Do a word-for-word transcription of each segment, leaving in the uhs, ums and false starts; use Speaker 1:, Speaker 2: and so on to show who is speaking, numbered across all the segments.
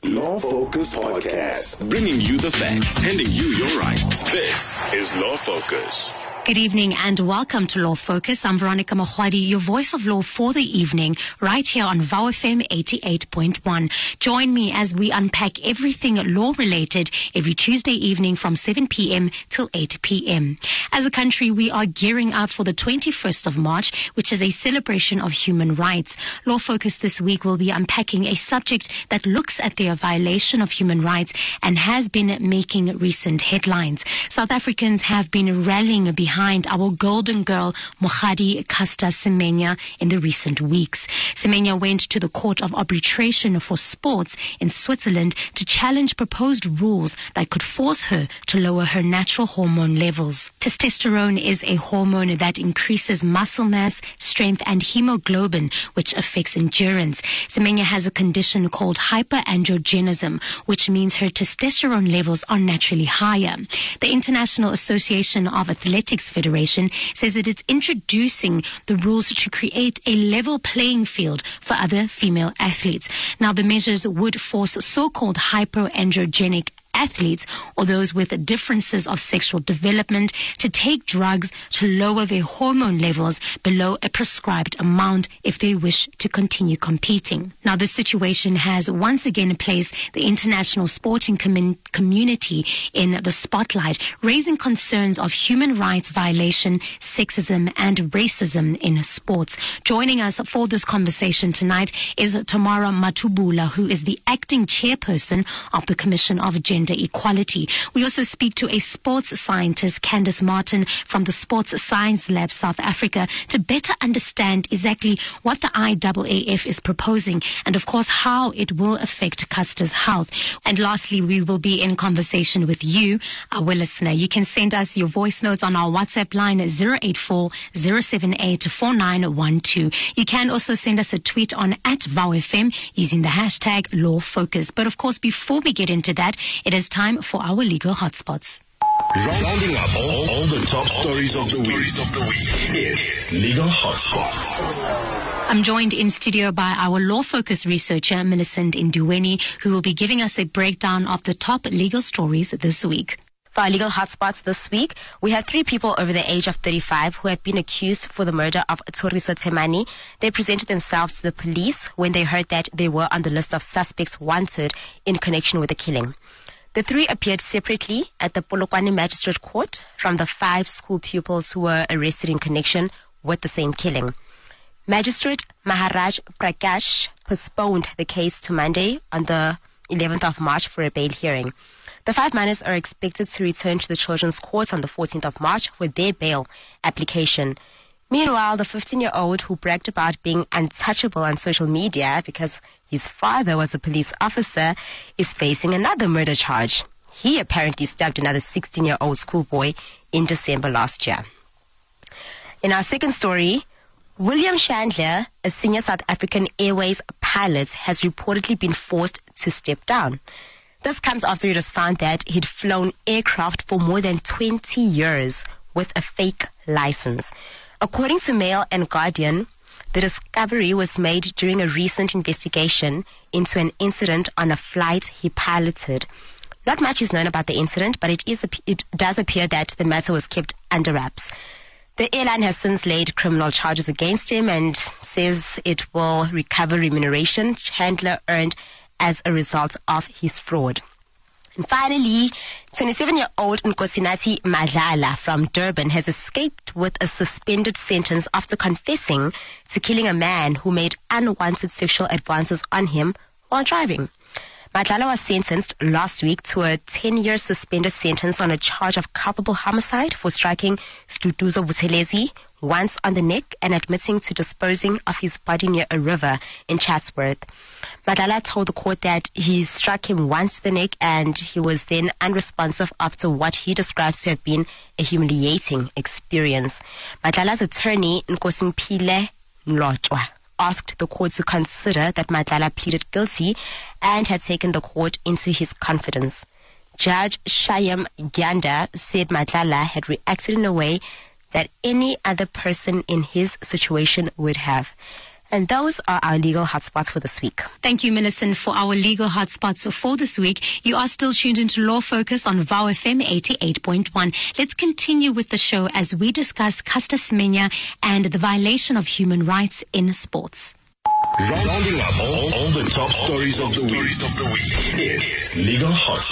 Speaker 1: Law Focus Podcast, bringing you the facts, handing you your rights. This is Law Focus.
Speaker 2: Good evening and welcome to Law Focus. I'm Veronica Mahwadi, your voice of law for the evening, right here on V O W F M eighty-eight point one. Join me as we unpack everything law-related every Tuesday evening from seven p.m. till eight p.m. As a country, we are gearing up for the twenty-first of March, which is a celebration of human rights. Law Focus this week will be unpacking a subject that looks at the violation of human rights and has been making recent headlines. South Africans have been rallying behind behind our golden girl, Mokgadi Caster Semenya, in the recent weeks. Semenya went to the Court of Arbitration for Sports in Switzerland to challenge proposed rules that could force her to lower her natural hormone levels. Testosterone is a hormone that increases muscle mass, strength, and hemoglobin, which affects endurance. Semenya has a condition called hyperandrogenism, which means her testosterone levels are naturally higher. The International Association of Athletics Federation says it is introducing the rules to create a level playing field for other female athletes. Now, the measures would force so-called hyperandrogenic athletes or those with differences of sexual development to take drugs to lower their hormone levels below a prescribed amount if they wish to continue competing. Now, this situation has once again placed the international sporting com- community in the spotlight, raising concerns of human rights violation, sexism, and racism in sports. Joining us for this conversation tonight is Tamara Matubula, who is the acting chairperson of the Commission of Gender Equality. We also speak to a sports scientist, Candice Martin, from the Sports Science Lab South Africa, to better understand exactly what the I A A F is proposing and, of course, how it will affect Caster's health. And lastly, we will be in conversation with you, our listener. You can send us your voice notes on our WhatsApp line zero eight four zero seven eight four nine one two. You can also send us a tweet on at V O W F M using the hashtag LawFocus. But, of course, before we get into that, it is time for our legal hotspots.
Speaker 1: Rounding up all, all the top stories of the week. It's Legal Hotspots.
Speaker 2: I'm joined in studio by our Law Focus researcher, Millicent Induweni, who will be giving us a breakdown of the top legal stories this week.
Speaker 3: For our legal hotspots this week, we have three people over the age of thirty-five who have been accused for the murder of Thoriso Temane. They presented themselves to the police when they heard that they were on the list of suspects wanted in connection with the killing. The three appeared separately at the Polokwane Magistrate Court from the five school pupils who were arrested in connection with the same killing. Magistrate Maharaj Prakash postponed the case to Monday on the eleventh of March for a bail hearing. The five minors are expected to return to the Children's Court on the fourteenth of March for their bail application. Meanwhile, the fifteen-year-old who bragged about being untouchable on social media because his father was a police officer is facing another murder charge. He apparently stabbed another sixteen-year-old schoolboy in December last year. In our second story, William Chandler, a senior South African Airways pilot, has reportedly been forced to step down. This comes after it was found that he'd flown aircraft for more than twenty years with a fake license. According to Mail and Guardian, the discovery was made during a recent investigation into an incident on a flight he piloted. Not much is known about the incident, but it, is, it does appear that the matter was kept under wraps. The airline has since laid criminal charges against him and says it will recover remuneration Chandler earned as a result of his fraud. And finally, twenty-seven-year-old Nkosinathi Madlala from Durban has escaped with a suspended sentence after confessing to killing a man who made unwanted sexual advances on him while driving. Madlala was sentenced last week to a ten-year suspended sentence on a charge of culpable homicide for striking Stutuzo Buthelezi once on the neck and admitting to disposing of his body near a river in Chatsworth. Madlala told the court that he struck him once to the neck and he was then unresponsive after what he describes to have been a humiliating experience. Madlala's attorney, Nkosimpile Mlotshwa, asked the court to consider that Madlala pleaded guilty and had taken the court into his confidence. Judge Shayam Gyanda said Madlala had reacted in a way that any other person in his situation would have. And those are our legal hotspots for this week.
Speaker 2: Thank you, Millicent, for our legal hotspots for this week. You are still tuned into Law Focus on V O W F M eighty-eight point one. Let's continue with the show as we discuss Caster Semenya and the violation of human rights in sports.
Speaker 1: Rounding up all, all the top stories of the week. It's Legal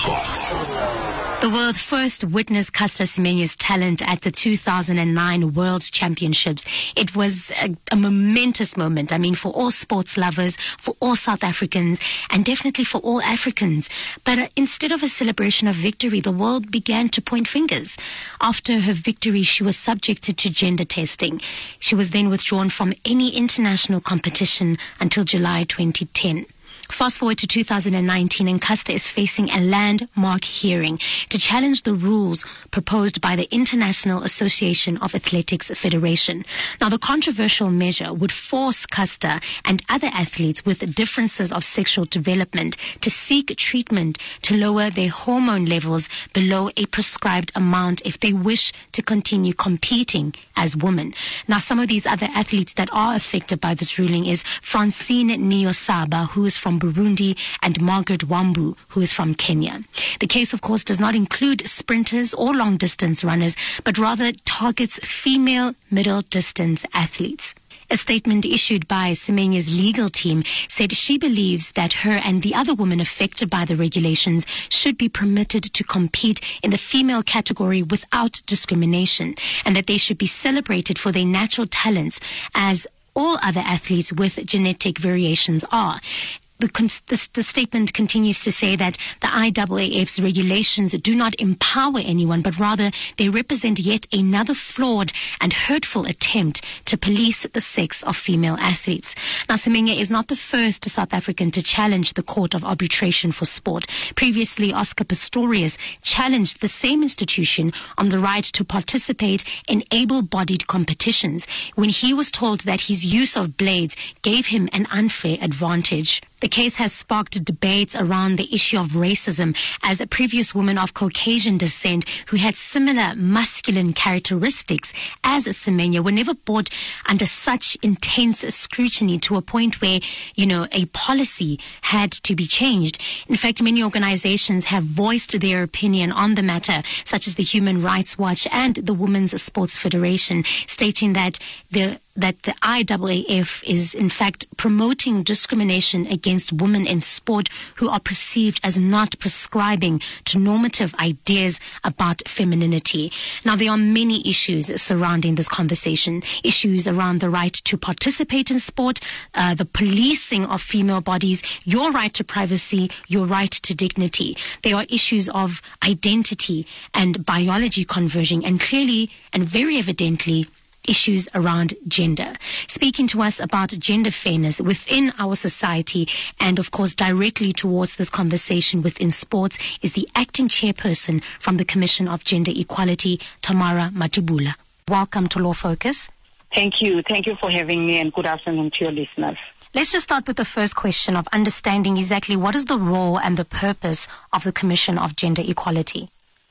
Speaker 1: Hotspots.
Speaker 2: The world first witnessed Caster Semenya's talent at the two thousand nine World Championships. It was a, a momentous moment, I mean, for all sports lovers, for all South Africans, and definitely for all Africans. But uh, instead of a celebration of victory, the world began to point fingers. After her victory, she was subjected to gender testing. She was then withdrawn from any international competition until July twenty ten. Fast forward to two thousand nineteen, and Caster is facing a landmark hearing to challenge the rules proposed by the International Association of Athletics Federation. Now, the controversial measure would force Caster and other athletes with differences of sexual development to seek treatment to lower their hormone levels below a prescribed amount if they wish to continue competing as women. Now, some of these other athletes that are affected by this ruling is Francine Niyonsaba, who is from Burundi, and Margaret Wambu, who is from Kenya. The case, of course, does not include sprinters or long-distance runners, but rather targets female middle-distance athletes. A statement issued by Semenya's legal team said she believes that her and the other women affected by the regulations should be permitted to compete in the female category without discrimination, and that they should be celebrated for their natural talents as all other athletes with genetic variations are. The, the, the statement continues to say that the I A A F's regulations do not empower anyone, but rather they represent yet another flawed and hurtful attempt to police the sex of female athletes. Now, Semenya is not the first South African to challenge the Court of Arbitration for Sport. Previously, Oscar Pistorius challenged the same institution on the right to participate in able-bodied competitions when he was told that his use of blades gave him an unfair advantage. The case has sparked debates around the issue of racism, as a previous woman of Caucasian descent who had similar masculine characteristics as Semenya were never brought under such intense scrutiny to a point where, you know, a policy had to be changed. In fact, many organizations have voiced their opinion on the matter, such as the Human Rights Watch and the Women's Sports Federation, stating that the that the I A A F is in fact promoting discrimination against women in sport who are perceived as not prescribing to normative ideas about femininity. Now, there are many issues surrounding this conversation. Issues around the right to participate in sport, uh, the policing of female bodies, your right to privacy, your right to dignity. There are issues of identity and biology converging, and clearly and very evidently issues around gender. Speaking to us about gender fairness within our society and, of course, directly towards this conversation within sports is the acting chairperson from the Commission of Gender Equality, Tamara Matibula. Welcome to Law Focus.
Speaker 4: Thank you. Thank you for having me, and good afternoon to your listeners.
Speaker 2: Let's just start with the first question of understanding exactly what is the role and the purpose of the Commission of Gender Equality.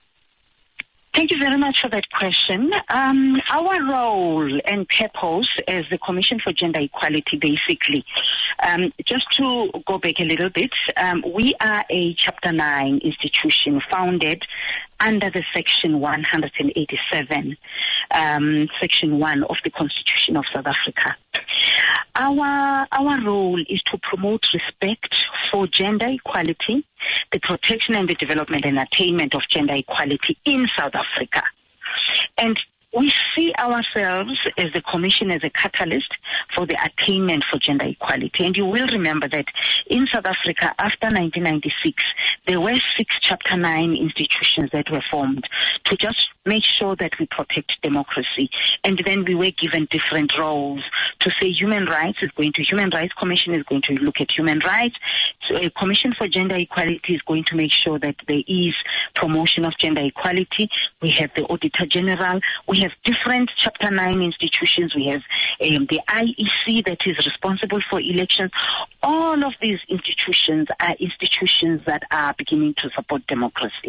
Speaker 4: Thank you very much for that question. Um, our role and purpose as the Commission for Gender Equality, basically, um, just to go back a little bit, um, we are a Chapter nine institution founded under the Section one hundred eighty-seven, um, Section one of the Constitution of South Africa. Our, our role is to promote respect for gender equality, the protection and the development and attainment of gender equality in South Africa. And we see ourselves as the Commission as a catalyst for the attainment for gender equality. And you will remember that in South Africa, after nineteen ninety-six, there were six Chapter nine institutions that were formed to just make sure that we protect democracy. And then we were given different roles to say human rights is going to, Human Rights Commission is going to look at human rights. So a Commission for Gender Equality is going to make sure that there is promotion of gender equality. We have the Auditor General. We have different Chapter nine institutions. We have um, the I E C that is responsible for elections. All of these institutions are institutions that are beginning to support democracy.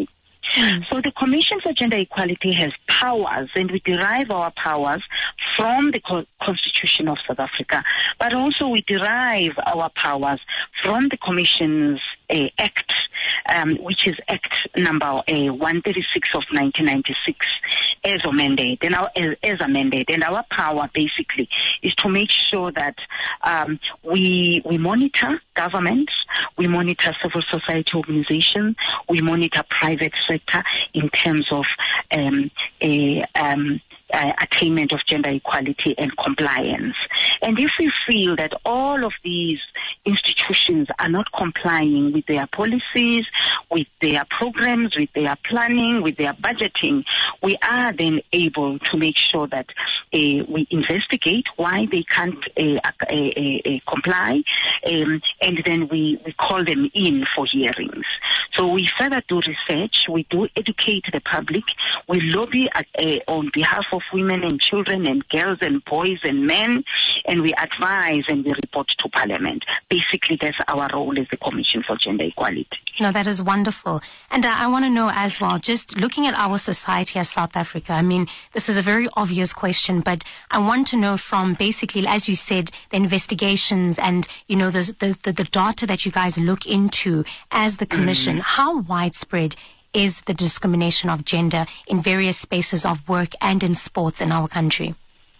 Speaker 4: Mm. So the Commission for Gender Equality has powers, and we derive our powers from the co- Constitution of South Africa, but also we derive our powers from the Commission's uh, Act, um, which is Act number uh, one thirty-six of nineteen ninety-six, as amended, and our, as, as amended. And our power basically is to make sure that um, we we monitor government, we monitor civil society organizations, we monitor private sector in terms of um, a um, Uh, attainment of gender equality and compliance. And if we feel that all of these institutions are not complying with their policies, with their programs, with their planning, with their budgeting, we are then able to make sure that uh, we investigate why they can't uh, uh, uh, uh, comply, um, and then we, we call them in for hearings. So we further do research, we do educate the public, we lobby uh, uh, on behalf of women and children and girls and boys and men, and we advise and we report to Parliament. Basically, that's our role as the Commission for Gender Equality.
Speaker 2: No, that is wonderful. And uh, I want to know as well, just looking at our society as South Africa, I mean, this is a very obvious question, but I want to know from basically, as you said, the investigations and, you know, the, the, the, the data that you guys look into as the Commission, mm. how widespread is the discrimination of gender in various spaces of work and in sports in our country?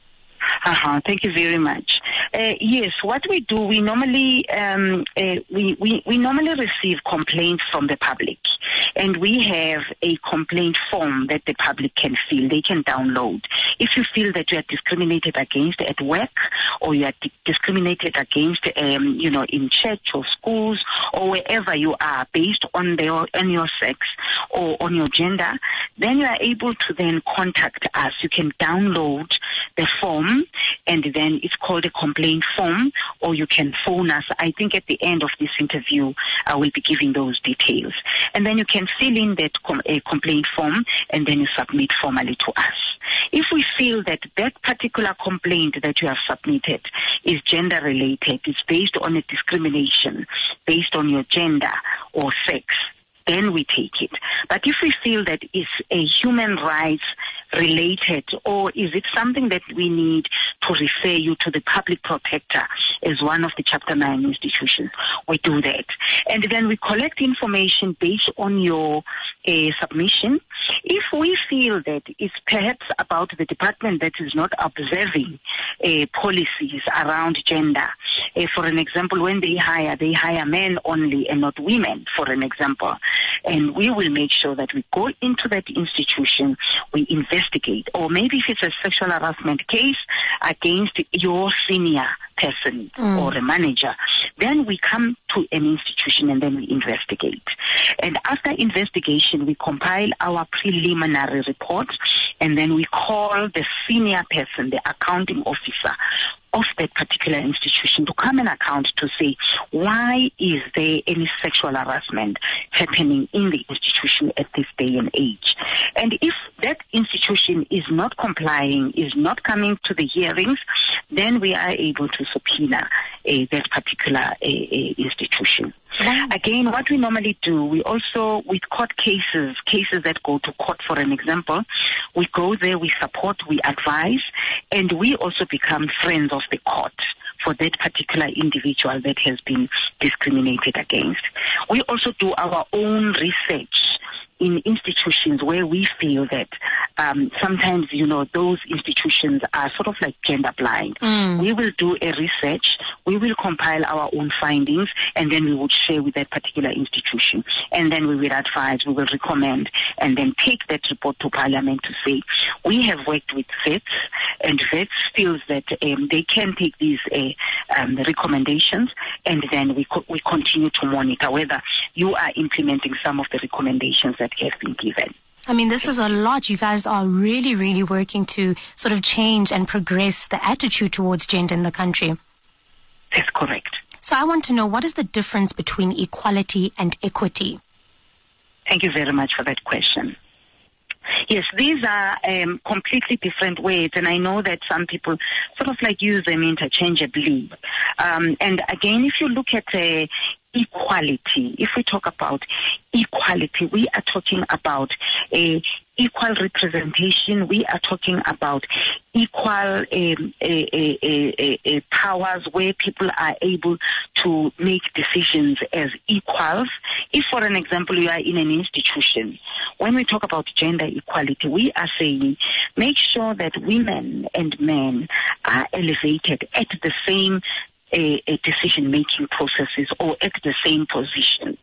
Speaker 4: Uh-huh. Thank you very much. Uh, yes, what we do, we normally um, uh, we, we we normally receive complaints from the public, and we have a complaint form that the public can fill. They can download. If you feel that you are discriminated against at work, or you are di- discriminated against, um, you know, in church or schools or wherever you are, based on the on your sex or on your gender, then you are able to then contact us. You can download the form, and then it's called a complaint form, or you can phone us. I think at the end of this interview, I will be giving those details. And then you can fill in that com- a complaint form, and then you submit formally to us. If we feel that that particular complaint that you have submitted is gender related, it's based on a discrimination, based on your gender or sex, then we take it. But if we feel that it's a human rights related, or is it something that we need to refer you to the public protector as one of the Chapter nine institutions, we do that. And then we collect information based on your uh, submission. If we feel that it's perhaps about the department that is not observing uh, policies around gender, uh, for an example, when they hire, they hire men only and not women, for an example, and we will make sure that we go into that institution, we investigate, or maybe if it's a sexual harassment case against your senior person mm. or a manager, then we come to an institution and then we investigate. And after investigation, we compile our preliminary report, and then we call the senior person, the accounting officer of that particular institution, to come and account to say, why is there any sexual harassment happening in the institution at this day and age? And if that institution is not complying, is not coming to the hearings, then we are able to subpoena uh, that particular uh, uh, institution. Mm-hmm. Again, what we normally do, we also, with court cases, cases that go to court, for an example, we go there, we support, we advise, and we also become friends of the court for that particular individual that has been discriminated against. We also do our own research in institutions where we feel that um, sometimes, you know, those institutions are sort of like gender blind. Mm. We will do a research, we will compile our own findings, and then we would share with that particular institution. And then we will advise, we will recommend, and then take that report to Parliament to say, we have worked with vets, and vets feels that um, they can take these uh, um, recommendations, and then we, co- we continue to monitor whether you are implementing some of the recommendations that have been given.
Speaker 2: I mean, this is a lot. You guys are really, really working to sort of change and progress the attitude towards gender in the country.
Speaker 4: That's correct.
Speaker 2: So I want to know, what is the difference between equality and equity?
Speaker 4: Thank you very much for that question. Yes, these are um, completely different words, and I know that some people sort of like use them interchangeably. Um, and again, if you look at uh, equality, if we talk about equality, we are talking about a equal representation. We are talking about equal um, a, a, a, a powers where people are able to make decisions as equals. If, for an example, you are in an institution, when we talk about gender equality, we are saying make sure that women and men are elevated at the same a, a decision-making processes or at the same positions.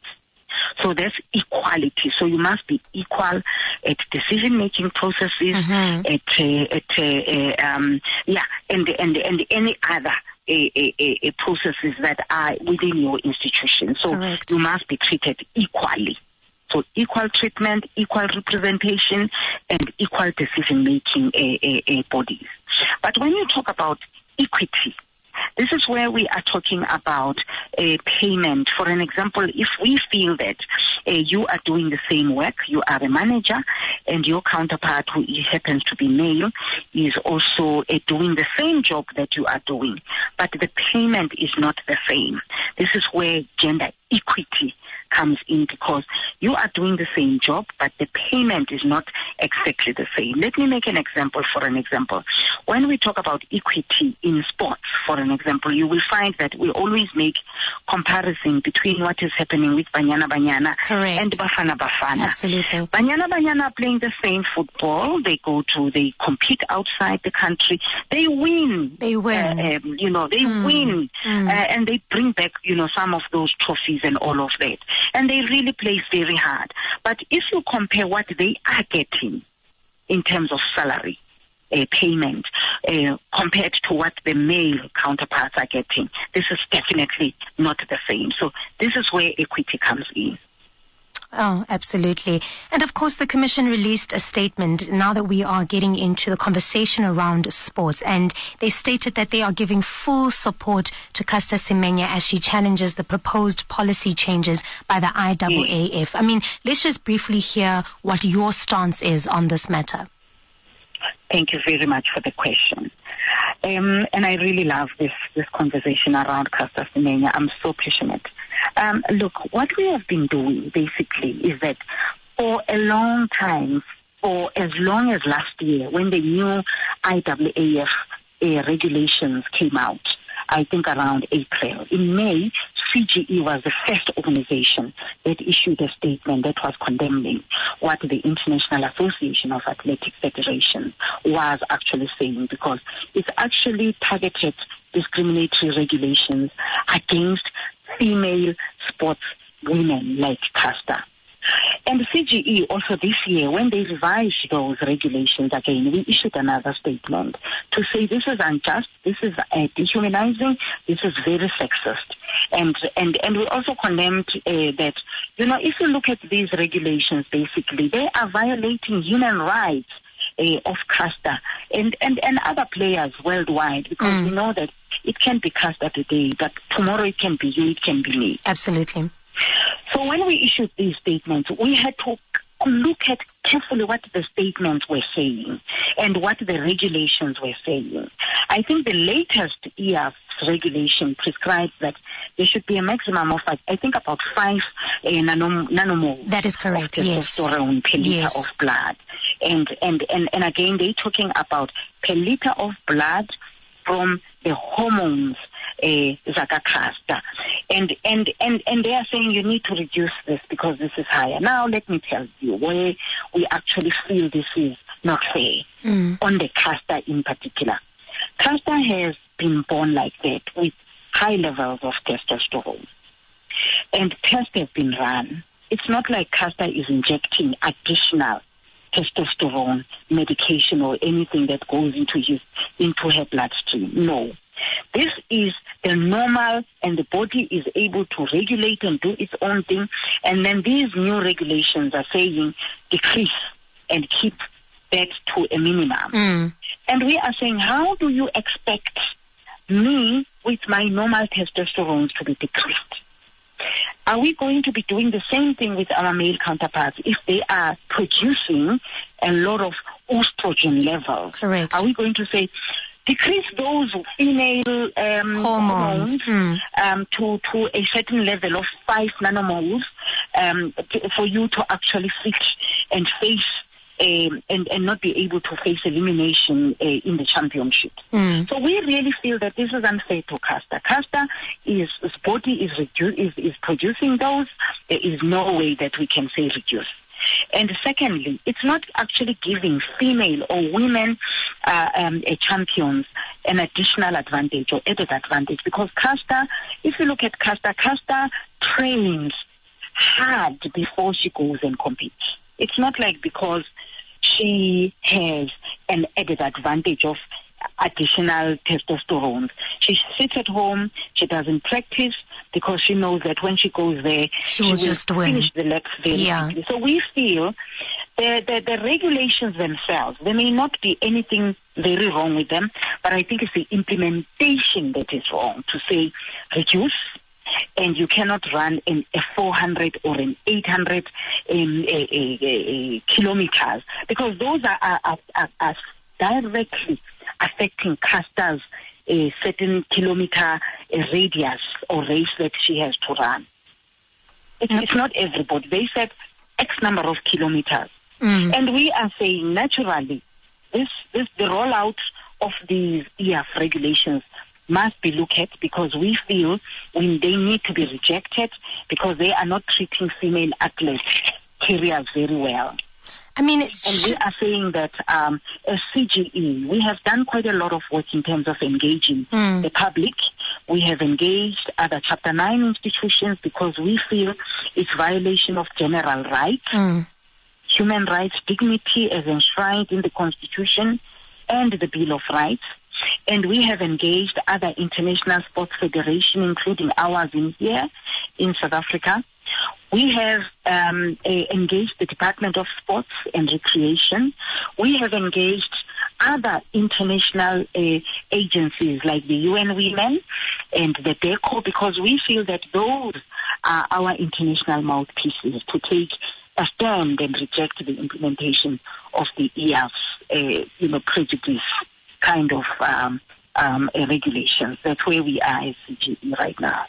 Speaker 4: So that's equality. So you must be equal at decision-making processes, mm-hmm. at, uh, at uh, uh, um, yeah, and and and any other uh, uh, uh, processes that are within your institution. So Correct. You must be treated equally. So equal treatment, equal representation, and equal decision-making uh, uh, uh, bodies. But when you talk about equity, this is where we are talking about a payment. For an example, if we feel that uh, you are doing the same work, you are a manager, and your counterpart, who happens to be male, is also uh, doing the same job that you are doing, but the payment is not the same. This is where gender equity comes in, because you are doing the same job, but the payment is not exactly the same. Let me make an example for an example. When we talk about equity in sports, for an example, you will find that we always make comparison between what is happening with Banyana Banyana
Speaker 2: Correct.
Speaker 4: And Bafana Bafana.
Speaker 2: Absolutely.
Speaker 4: Banyana Banyana are playing the same football. They go to, they compete outside the country. They win.
Speaker 2: They win.
Speaker 4: Uh, um, you know, they
Speaker 2: mm.
Speaker 4: win.
Speaker 2: Mm.
Speaker 4: Uh, and they bring back, you know, some of those trophies and all of that. And they really play very hard. But if you compare what they are getting in terms of salary, uh, payment, uh, compared to what the male counterparts are getting, this is definitely not the same. So this is where equity comes in.
Speaker 2: Oh, absolutely. And of course, the Commission released a statement now that we are getting into the conversation around sports. And they stated that they are giving full support to Caster Semenya as she challenges the proposed policy changes by the I A A F. I mean, let's just briefly hear what your stance is on this matter.
Speaker 4: Thank you very much for the question. Um, and I really love this, this conversation around Caster Semenya. I'm so passionate. Um, look, what we have been doing basically is that for a long time, for as long as last year, when the new I A A F uh, regulations came out, I think around April, in May, C G E was the first organization that issued a statement that was condemning what the International Association of Athletic Federations was actually saying, because it's actually targeted discriminatory regulations against female sports women like Caster. And C G E also this year, when they revised those regulations again, we issued another statement to say this is unjust, this is uh, dehumanizing, this is very sexist. And and, and we also condemned uh, that, you know, if you look at these regulations, basically, they are violating human rights uh, of Caster and, and, and other players worldwide, because mm. we know that it can be Caster today, but tomorrow it can be you, it can be me.
Speaker 2: Absolutely.
Speaker 4: So when we issued these statements, we had to look at carefully what the statements were saying and what the regulations were saying. I think the latest E A F regulation prescribes that there should be a maximum of, I think, about five uh, nanom- nanomoles.
Speaker 2: That is correct,
Speaker 4: of
Speaker 2: yes.
Speaker 4: testosterone per liter
Speaker 2: yes.
Speaker 4: of blood. And, and, and, and again, they're talking about per liter of blood from the hormones, uh, Zaka Caster. And, and, and, and they are saying you need to reduce this because this is higher. Now, let me tell you where we actually feel this is not fair, mm. on the Caster in particular. Caster has been born like that with high levels of testosterone. And tests have been run. It's not like Caster is injecting additional testosterone medication or anything that goes into his, into her bloodstream. No. This is the normal, and the body is able to regulate and do its own thing. And then these new regulations are saying decrease and keep that to a minimum. Mm. And we are saying, how do you expect me with my normal testosterone to be decreased? Are we going to be doing the same thing with our male counterparts if they are producing a lot of estrogen levels?
Speaker 2: Correct.
Speaker 4: Are we going to say, decrease those female um,
Speaker 2: hormones,
Speaker 4: hormones
Speaker 2: mm.
Speaker 4: um, to, to a certain level of five nanomoles um, to, for you to actually sit and face um, and, and not be able to face elimination uh, in the championship.
Speaker 2: Mm.
Speaker 4: So we really feel that this is unfair to Caster. Caster is, his body is, redu- is, is producing those. There is no way that we can say reduce. And secondly, it's not actually giving female or women uh, um, uh, champions an additional advantage or added advantage, because Caster, if you look at Caster, Caster trains hard before she goes and competes. It's not like because she has an added advantage of additional testosterone. She sits at home, she doesn't practice, because she knows that when she goes there,
Speaker 2: she,
Speaker 4: she
Speaker 2: will
Speaker 4: will
Speaker 2: just win.
Speaker 4: finish the legs very
Speaker 2: yeah.
Speaker 4: quickly. So we feel the, the, the regulations themselves, there may not be anything very wrong with them, but I think it's the implementation that is wrong, to say reduce, and you cannot run in a four hundred or an eight hundred um, a, a, a, kilometers, because those are, are, are, are directly affecting Caster's a certain kilometer a radius or race that she has to run. It,
Speaker 2: yep.
Speaker 4: It's not everybody. They said X number of kilometers.
Speaker 2: Mm.
Speaker 4: And we are saying naturally, this, this the rollout of these E F regulations must be looked at, because we feel when they need to be rejected because they are not treating female athletes careers very well.
Speaker 2: I mean,
Speaker 4: and we are saying that um, as C G E, we have done quite a lot of work in terms of engaging
Speaker 2: mm.
Speaker 4: the public. We have engaged other Chapter nine institutions, because we feel it's violation of general rights,
Speaker 2: mm.
Speaker 4: human rights, dignity as enshrined in the Constitution and the Bill of Rights. And we have engaged other international sports federations, including ours in here in South Africa. We have um, uh, engaged the Department of Sports and Recreation. We have engaged other international uh, agencies like the U N Women and the DECO, because we feel that those are our international mouthpieces to take a stand and reject the implementation of the E F's, uh, you know, prejudice kind of um, um, uh, regulations. That's where we are as C G E right now.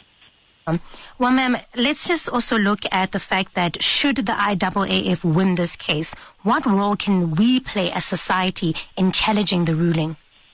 Speaker 2: Well, ma'am, let's just also look at the fact that should the I A A F win this case, what role can we play as society in challenging the ruling?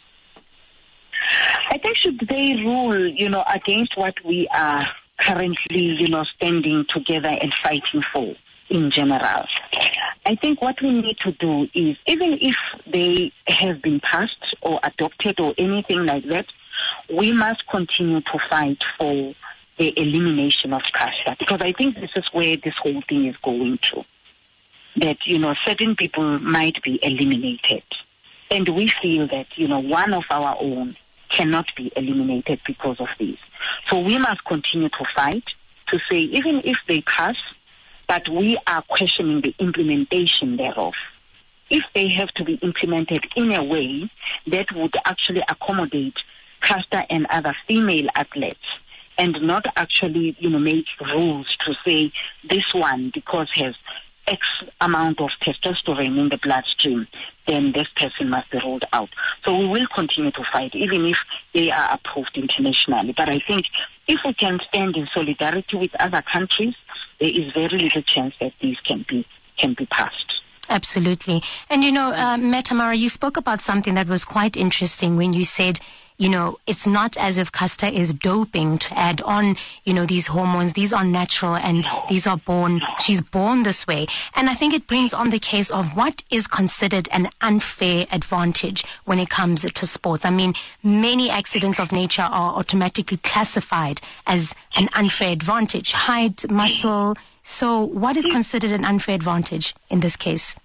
Speaker 4: I think should they rule, you know, against what we are currently, you know, standing together and fighting for in general, I think what we need to do is, even if they have been passed or adopted or anything like that, we must continue to fight for the elimination of Caster, because I think this is where this whole thing is going to. That, you know, certain people might be eliminated. And we feel that, you know, one of our own cannot be eliminated because of this. So we must continue to fight to say, even if they pass, but we are questioning the implementation thereof. If they have to be implemented in a way that would actually accommodate Caster and other female athletes, and not actually, you know, make rules to say this one, because has X amount of testosterone in the bloodstream, then this person must be ruled out. So we will continue to fight, even if they are approved internationally. But I think if we can stand in solidarity with other countries, there is very little chance that these can be can be passed.
Speaker 2: Absolutely. And, you know, uh, Metamara, you spoke about something that was quite interesting when you said, you know, it's not as if Caster is doping to add on, you know, these hormones. These are natural and
Speaker 4: No.
Speaker 2: these are born,
Speaker 4: No.
Speaker 2: she's born this way. And I think it brings on the case of what is considered an unfair advantage when it comes to sports. I mean, many accidents of nature are automatically classified as an unfair advantage. Height, muscle. So what is considered an unfair advantage in this case?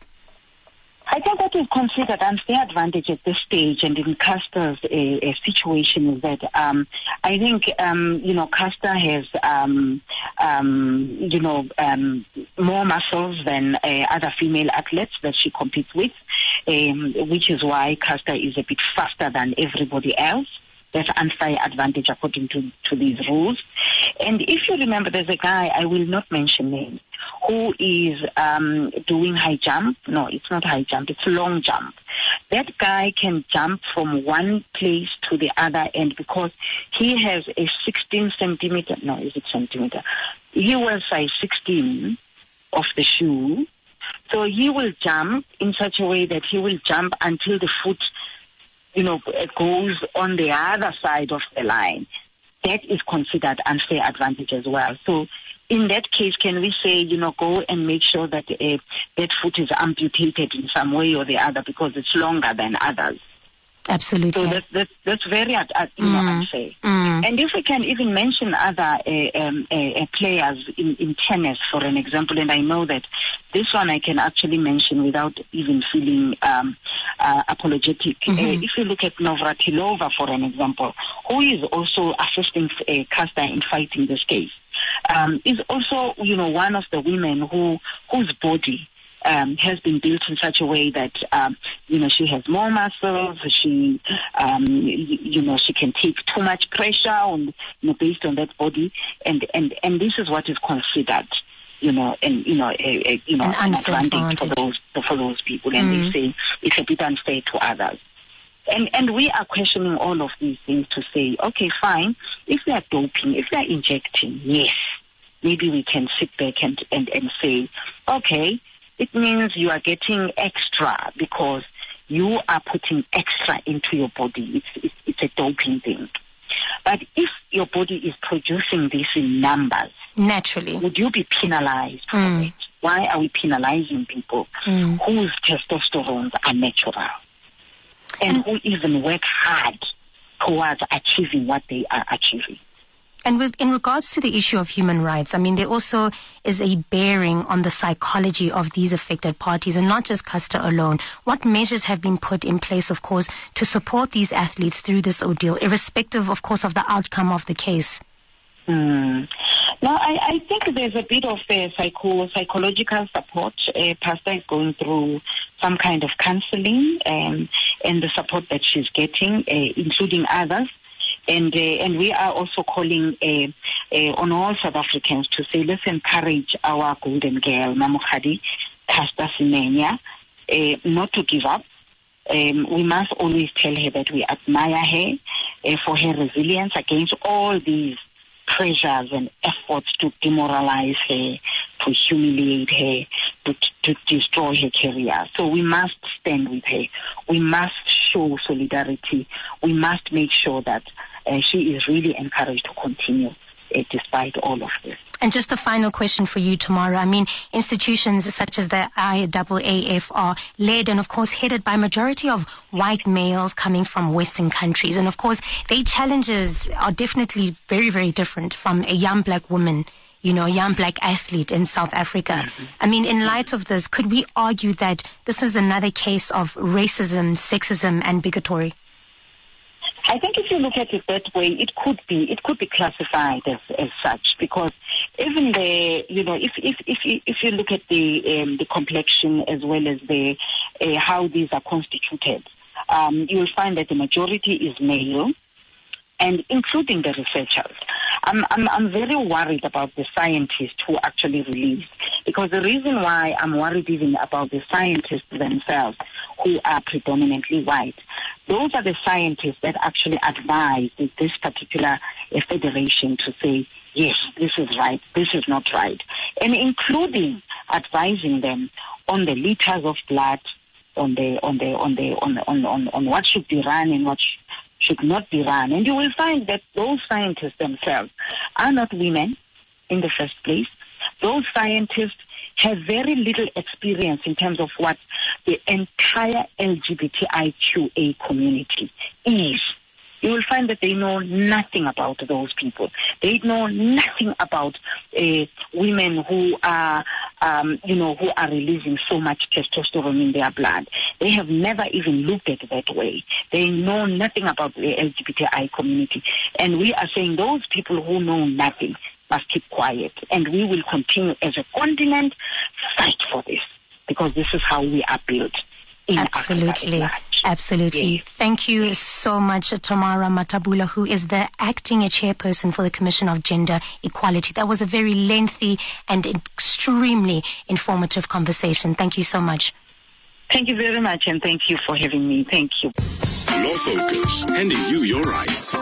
Speaker 4: I think what is considered unfair advantage at this stage and in Caster's uh, uh, situation is that um, I think, um, you know, Caster has, um, um, you know, um, more muscles than uh, other female athletes that she competes with, um, which is why Caster is a bit faster than everybody else. That's unfair advantage according to, to these rules. And if you remember, there's a guy, I will not mention names, who is um, doing high jump. No, it's not high jump, it's long jump. That guy can jump from one place to the other, and because he has a sixteen centimeter, no, is it centimeter? He wears size sixteen of the shoe, so he will jump in such a way that he will jump until the foot, you know, goes on the other side of the line. That is considered unfair advantage as well. So in that case, can we say, you know, go and make sure that uh, that foot is amputated in some way or the other because it's longer than others?
Speaker 2: Absolutely.
Speaker 4: So that's, that's, that's very uh, you know,
Speaker 2: mm.
Speaker 4: unfair.
Speaker 2: Mm.
Speaker 4: And if we can even mention other uh, um, uh, uh, players in, in tennis, for an example, and I know that this one I can actually mention without even feeling um, uh, apologetic.
Speaker 2: Mm-hmm.
Speaker 4: Uh, if you look at Navratilova, for an example, who is also assisting uh, Kasta in fighting this case, um, is also, you know, one of the women who whose body Um, has been built in such a way that, um, you know, she has more muscles, she, um, you, you know, she can take too much pressure on, you know, based on that body, and, and, and this is what is considered, you know, and, you know, a, a, you know, an, an advantage for those, for those people, and mm. they say it's a bit unfair to others. And, and we are questioning all of these things to say, okay, fine, if they are doping, if they are injecting, yes, maybe we can sit back and, and, and say, okay, it means you are getting extra because you are putting extra into your body. It's, it's, it's a doping thing. But if your body is producing this in numbers,
Speaker 2: naturally,
Speaker 4: would you be penalized for
Speaker 2: mm.
Speaker 4: it? Why are we penalizing people
Speaker 2: mm.
Speaker 4: whose testosterones are natural and, and who even work hard towards achieving what they are achieving?
Speaker 2: And with, in regards to the issue of human rights, I mean, there also is a bearing on the psychology of these affected parties, and not just Kasta alone. What measures have been put in place, of course, to support these athletes through this ordeal, irrespective, of course, of the outcome of the case?
Speaker 4: Mm. Now, I, I think there's a bit of uh, psycho, psychological support. Uh, Pastor is going through some kind of counseling, um, and the support that she's getting, uh, including others. And uh, and we are also calling uh, uh, on all South Africans to say, let's encourage our golden girl, Mamokgadi Caster Semenya, uh, not to give up. Um, we must always tell her that we admire her uh, for her resilience against all these pressures and efforts to demoralize her, to humiliate her, to, to destroy her career. So we must stand with her. We must show solidarity. We must make sure that uh, she is really encouraged to continue uh, despite all of this.
Speaker 2: And just a final question for you, Tamara. I mean, institutions such as the I A A F are led and, of course, headed by a majority of white males coming from Western countries. And, of course, their challenges are definitely very, very different from a young black woman, you know, a young black athlete in South Africa. Mm-hmm. I mean, in light of this, could we argue that this is another case of racism, sexism, and bigotry?
Speaker 4: I think if you look at it that way, it could be it could be classified as, as such, because even the you know if if if you, if you look at the um, the complexion as well as the uh, how these are constituted, um, you will find that the majority is male, and including the researchers. I'm I'm I'm very worried about the scientists who actually released, because the reason why I'm worried even about the scientists themselves, who are predominantly white. Those are the scientists that actually advised this particular uh, federation to say, yes, this is right, this is not right, and including advising them on the liters of blood, on the on the on the on on on, on what should be run and what sh- should not be run. And you will find that those scientists themselves are not women in the first place. Those scientists have very little experience in terms of what the entire L G B T I Q A community is. You will find that they know nothing about those people. They know nothing about uh, women who are, um, you know, who are releasing so much testosterone in their blood. They have never even looked at it that way. They know nothing about the L G B T I community. And we are saying those people who know nothing must keep quiet. And we will continue as a continent fight for this, because this is how we are built.
Speaker 2: Absolutely. Absolutely. Yes. Thank you so much, Tamara Matabula, who is the acting chairperson for the Commission of Gender Equality. That was a very lengthy and extremely informative conversation. Thank you so much.
Speaker 4: Thank you very much, and thank you for having me. Thank you.
Speaker 1: Law Focus, handing you your rights.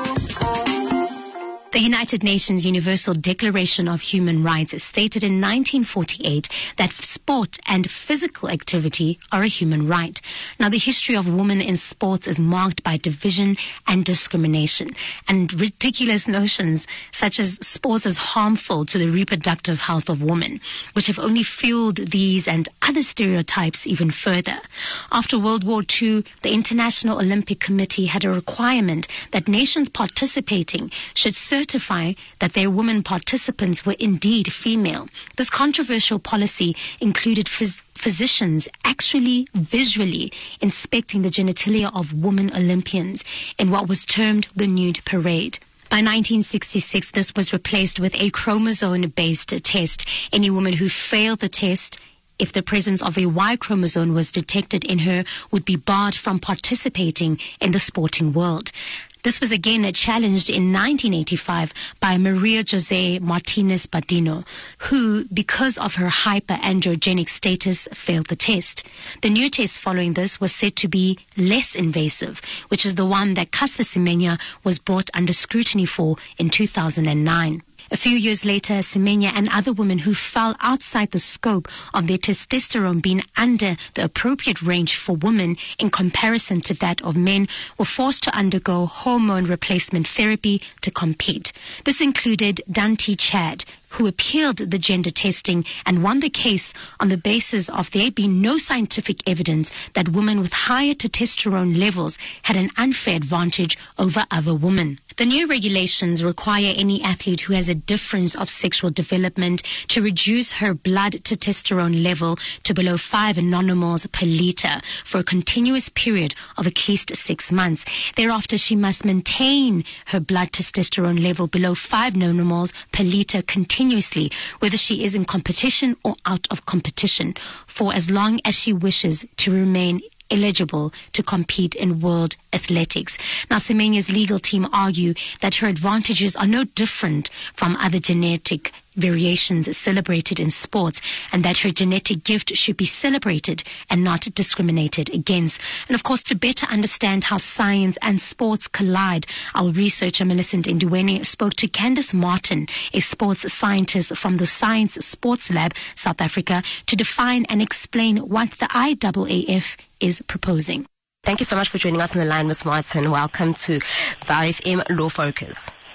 Speaker 2: The United Nations Universal Declaration of Human Rights stated in nineteen forty-eight that sport and physical activity are a human right. Now, the history of women in sports is marked by division and discrimination, and ridiculous notions such as sports as harmful to the reproductive health of women, which have only fueled these and other stereotypes even further. After World War Two, the International Olympic Committee had a requirement that nations participating should serve certify that their women participants were indeed female. This controversial policy included phys- physicians actually visually inspecting the genitalia of women Olympians in what was termed the nude parade. By nineteen sixty-six, this was replaced with a chromosome-based test. Any woman who failed the test, if the presence of a Y chromosome was detected in her, would be barred from participating in the sporting world. This was again challenged in nineteen eighty-five by Maria Jose Martinez Badino, who, because of her hyperandrogenic status, failed the test. The new test following this was said to be less invasive, which is the one that Caster Semenya was brought under scrutiny for in two thousand nine. A few years later, Semenya and other women who fell outside the scope of their testosterone being under the appropriate range for women in comparison to that of men were forced to undergo hormone replacement therapy to compete. This included Dante Chad, who appealed the gender testing and won the case on the basis of there being no scientific evidence that women with higher testosterone levels had an unfair advantage over other women. The new regulations require any athlete who has a difference of sexual development to reduce her blood testosterone level to below five nanomoles per liter for a continuous period of at least six months. Thereafter, she must maintain her blood testosterone level below five nanomoles per liter continuously, whether she is in competition or out of competition, for as long as she wishes to remain eligible to compete in world athletics. Now, Semenya's legal team argue that her advantages are no different from other genetic variations celebrated in sports, and that her genetic gift should be celebrated and not discriminated against. And of course, to better understand how science and sports collide, our researcher Millicent Ndiweni spoke to Candice Martin, a sports scientist from the Science Sports Lab, South Africa, to define and explain what the I A A F is proposing.
Speaker 3: Thank you so much for joining us on the line, Miz Martin. Welcome to Vow F M Law Focus.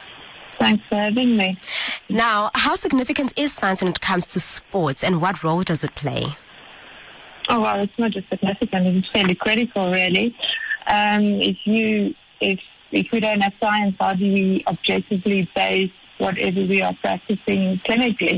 Speaker 5: Thanks for having me.
Speaker 3: Now, how significant is science when it comes to sports, and what role does it play?
Speaker 5: Oh, well, it's not just significant, it's fairly critical, really. Um, if you, if if we don't have science, how do we objectively base whatever we are practicing clinically?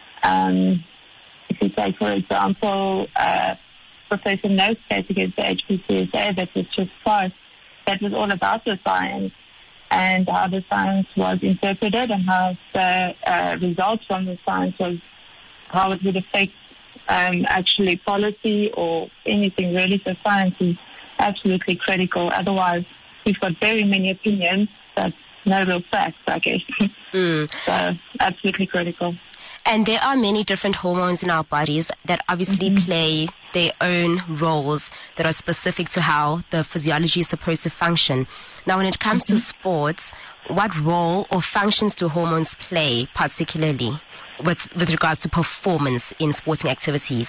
Speaker 5: Um, if you take, for example, uh, Professor Noakes case against the H P C S A that was just passed, that was all about the science and how the science was interpreted and how the uh, results from the science was, how it would affect um, actually policy or anything really. So science is absolutely critical. Otherwise, we've got very many opinions, but no real facts, I guess.
Speaker 3: Mm.
Speaker 5: So absolutely critical.
Speaker 3: And there are many different hormones in our bodies that obviously mm-hmm. play their own roles that are specific to how the physiology is supposed to function. Now, when it comes mm-hmm. to sports, what role or functions do hormones play, particularly with, with regards to performance in sporting activities?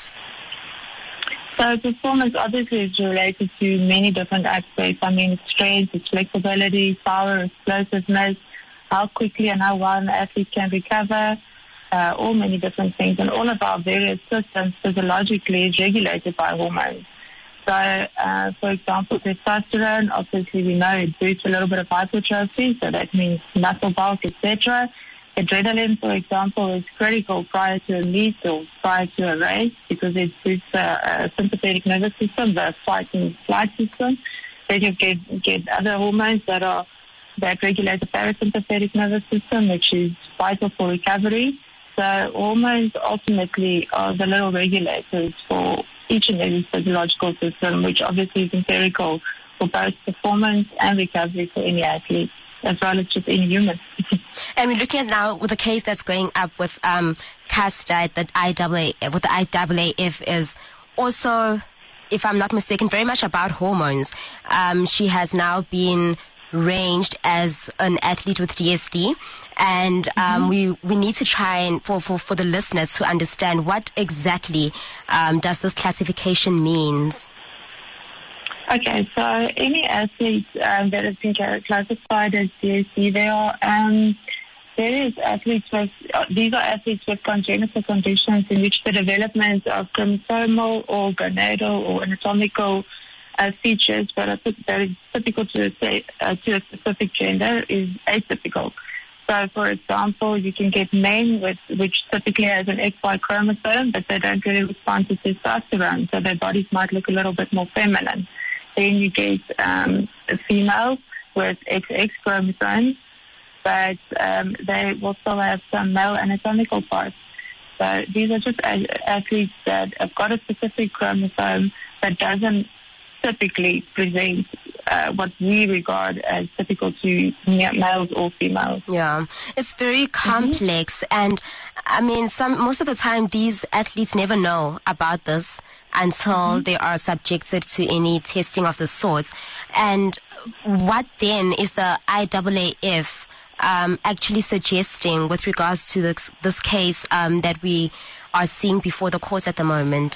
Speaker 5: So performance obviously is related to many different aspects. I mean, it's strength, it's flexibility, power, explosiveness, how quickly and how well an athlete can recover, Uh, all many different things, and all of our various systems physiologically is regulated by hormones. So, uh, for example, testosterone, obviously we know it boosts a little bit of hypertrophy, so that means muscle bulk, et cetera. Adrenaline, for example, is critical prior to a meet or prior to a race because it boosts the uh, sympathetic nervous system, the fight and flight system. Then you get, get other hormones that are that regulate the parasympathetic nervous system, which is vital for recovery. So hormones ultimately are the little regulators for each and every physiological system, which obviously is empirical for both performance and recovery for any athlete, as well as just any human.
Speaker 3: And we're looking at now with the case that's going up with um, Caster, that I A A, what the I A A F is also if I'm not mistaken, very much about hormones. Um, she has now been ranged as an athlete with D S D, and um, mm-hmm. we we need to try and for, for, for the listeners to understand what exactly um, does this classification means.
Speaker 5: Okay, so any athlete um, that has been classified as D S D, they are um, various athletes with uh, these are athletes with congenital conditions in which the development of chromosomal or gonadal or anatomical Uh, features that are, that is typical to a, say, uh, to a specific gender is atypical. So, for example, you can get men with which typically has an X Y chromosome, but they don't really respond to testosterone, so their bodies might look a little bit more feminine. Then you get um, females with X X chromosomes, but um, they will still have some male anatomical parts. So these are just athletes that have got a specific chromosome that doesn't typically present uh, what we regard as typical to males or females.
Speaker 3: Yeah, it's very complex, mm-hmm. and I mean, some most of the time these athletes never know about this until mm-hmm. they are subjected to any testing of the sorts. And what then is the I A A F um, actually suggesting with regards to this, this case um, that we are seeing before the courts at the moment?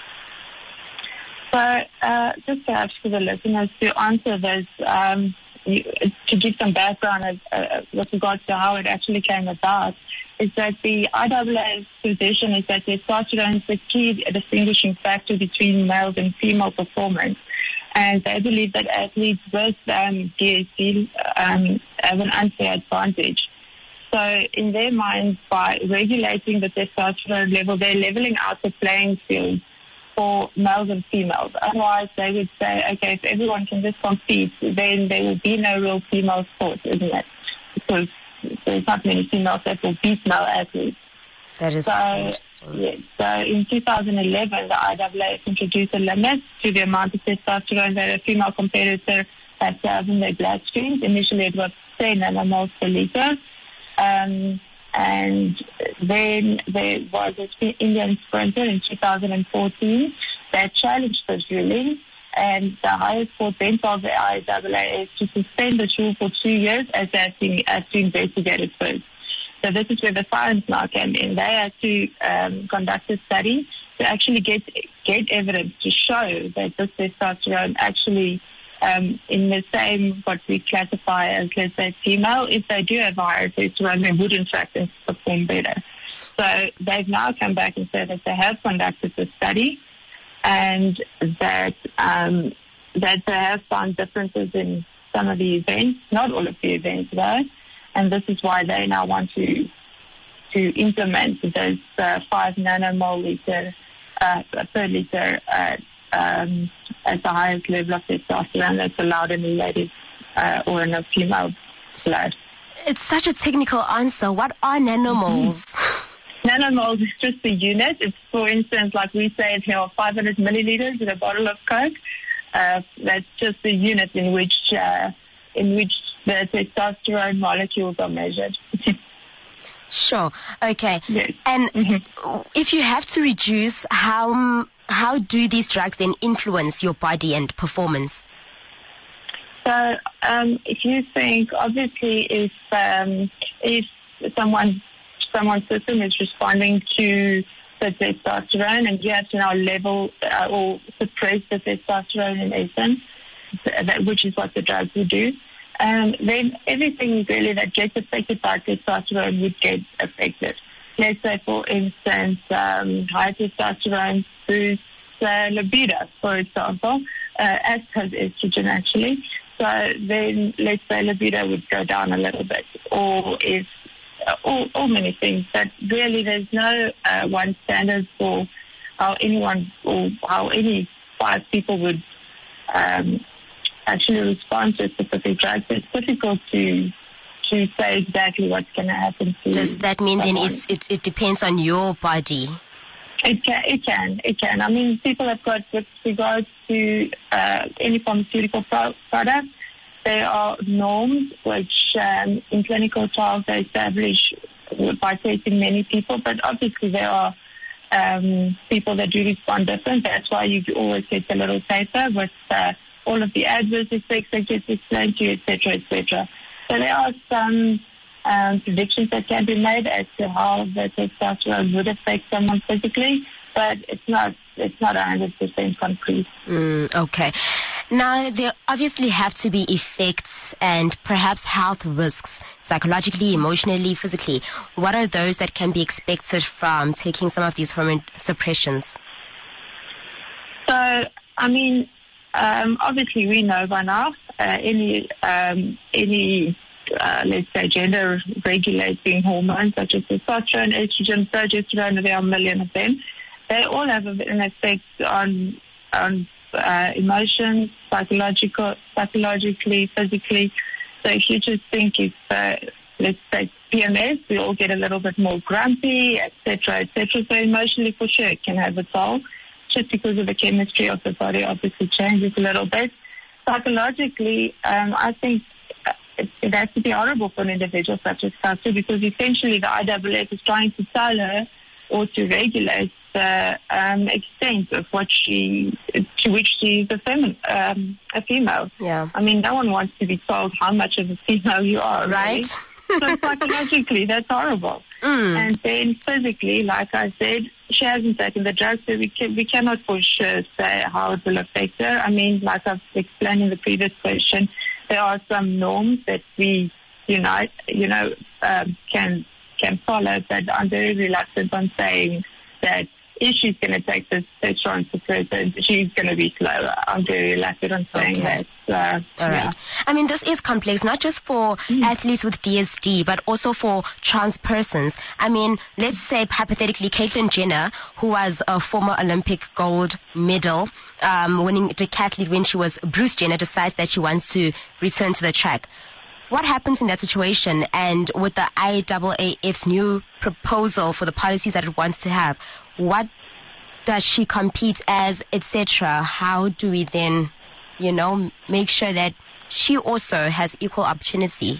Speaker 5: So, uh, just perhaps for the listeners to answer this, um, you, to give some background uh, with regards to how it actually came about, is that the I A A F's position is that testosterone is the key distinguishing factor between male and female performance. And they believe that athletes with um, D S D um, have an unfair advantage. So in their minds, by regulating the testosterone level, they're leveling out the playing field for males and females. Otherwise, they would say, okay, if everyone can just compete, then there will be no real female sport, isn't it? Because there's not many females that will beat male athletes.
Speaker 3: That is
Speaker 5: so. Yeah, so in two thousand eleven, the I A A F introduced a limit to the amount of testosterone that a female competitor has to have in their bloodstream. Initially, it was ten nanomoles per liter. Um, And then there was an Indian sprinter in two thousand fourteen that challenged this ruling, and the highest court then told the I A A F to suspend the rule for two years as they had to, had to investigate it first. So this is where the science now came in. They had to um, conduct a study to actually get get evidence to show that this testosterone actually Um, in the same, what we classify as, let's say, female, if they do have higher testosterone, they would in fact perform better. So they've now come back and said that they have conducted the study and that um, that they have found differences in some of the events, not all of the events though, and this is why they now want to to implement those uh, five nanomole liter uh, per liter uh, Um, at the highest level of testosterone that's allowed in a lady uh, or in a female blood.
Speaker 3: It's such a technical answer. What are nanomoles?
Speaker 5: Mm-hmm. Nanomoles is just a unit. It's, for instance, like we say, if you have five hundred milliliters in a bottle of Coke, uh, that's just a unit in which uh, in which the testosterone molecules are measured.
Speaker 3: Sure. Okay.
Speaker 5: Yes.
Speaker 3: And
Speaker 5: mm-hmm.
Speaker 3: if you have to reduce, how how do these drugs then influence your body and performance?
Speaker 5: So, um, if you think, obviously, if um, if someone someone's system is responding to the testosterone, and you have to now level uh, or suppress the testosterone in essence, that, which is what the drugs would do. Um, then everything really that gets affected by testosterone would get affected. Let's say, for instance, um, high testosterone boosts uh, libido, for example, uh, as does estrogen actually. So then, let's say libido would go down a little bit, or if uh, all, all many things. But really, there's no uh, one standard for how anyone or how any five people would um, actually respond to a specific drug. So it's difficult to to say exactly what's going to happen to.
Speaker 3: Does that mean someone. then it's, it it depends on your body?
Speaker 5: It can, it can, it can. I mean, people have got, with regards to uh, any pharmaceutical pro- product, there are norms which um, in clinical trials they establish by testing many people, but obviously there are um, people that do respond different. That's why you always get a little paper with uh, all of the adverse effects that gets explained to you, et cetera, et cetera. So there are some um, predictions that can be made as to how the testosterone would affect someone physically, but it's not it's not one hundred percent concrete.
Speaker 3: Mm, okay. Now, there obviously have to be effects and perhaps health risks, psychologically, emotionally, physically. What are those that can be expected from taking some of these hormone suppressions?
Speaker 5: So, I mean, um, obviously we know by now uh, any um, any uh, let's say gender regulating hormones such as testosterone, estrogen, progesterone, there are a million of them. They all have an effect on on uh, emotions, psychological, psychologically, physically. So if you just think if, uh, let's say P M S, we all get a little bit more grumpy, et cetera, et cetera. So emotionally, for sure, it can have a toll, just because of the chemistry of the body obviously changes a little bit. Psychologically, um, I think it, it has to be horrible for an individual such as Katu, because essentially the I W F is trying to tell her or to regulate the um, extent of what she, to which she is a, femi- um, a female.
Speaker 3: Yeah.
Speaker 5: I mean, no one wants to be told how much of a female you are,
Speaker 3: right?
Speaker 5: Really. So psychologically, that's horrible.
Speaker 3: Mm.
Speaker 5: And then physically, like I said, she hasn't taken the drugs, so we, can, we cannot for sure say how it will affect her. I mean, like I've explained in the previous question, there are some norms that we, you know, you know, um, can can follow, but I'm very reluctant on saying that if she's going to take this testosterone suppressant, she's going to be slower. I'm very reluctant on saying
Speaker 3: okay.
Speaker 5: that. Uh,
Speaker 3: All right.
Speaker 5: Yeah.
Speaker 3: I mean, this is complex, not just for mm. athletes with D S D, but also for trans persons. I mean, let's say hypothetically, Caitlyn Jenner, who was a former Olympic gold medal um, winning decathlete when she was Bruce Jenner, decides that she wants to return to the track. What happens in that situation? And with the I A A F's new proposal for the policies that it wants to have, what does she compete as, et cetera? How do we then, you know, make sure that she also has equal opportunity?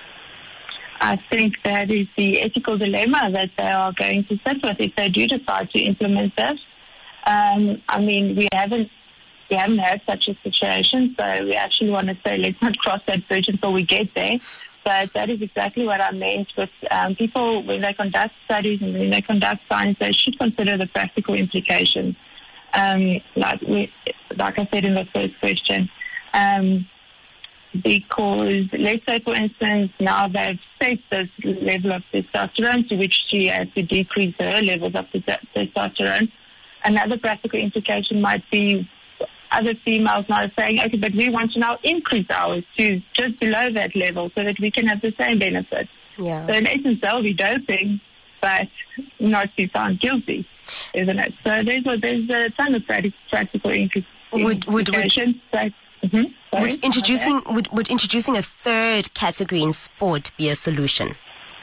Speaker 5: I think that is the ethical dilemma that they are going to sit with if they do decide to implement this. Um, I mean, we haven't we haven't had such a situation, so we actually want to say let's not cross that bridge until we get there. But that is exactly what I meant with um, people when they conduct studies and when they conduct science, they should consider the practical implications. Um, like we, like I said in the first question, um, because let's say, for instance, now they've set this level of testosterone to which she has to decrease her levels of testosterone. Another practical implication might be other females now saying, okay, but we want to now increase ours to just below that level so that we can have the same benefits.
Speaker 3: Yeah.
Speaker 5: So in essence, they'll be doping, but not be found guilty, isn't it? So there's a, there's a ton of practical implications.
Speaker 3: Would, would, would,
Speaker 5: that, mm-hmm, sorry,
Speaker 3: would, introducing, would, would introducing a third category in sport be a solution?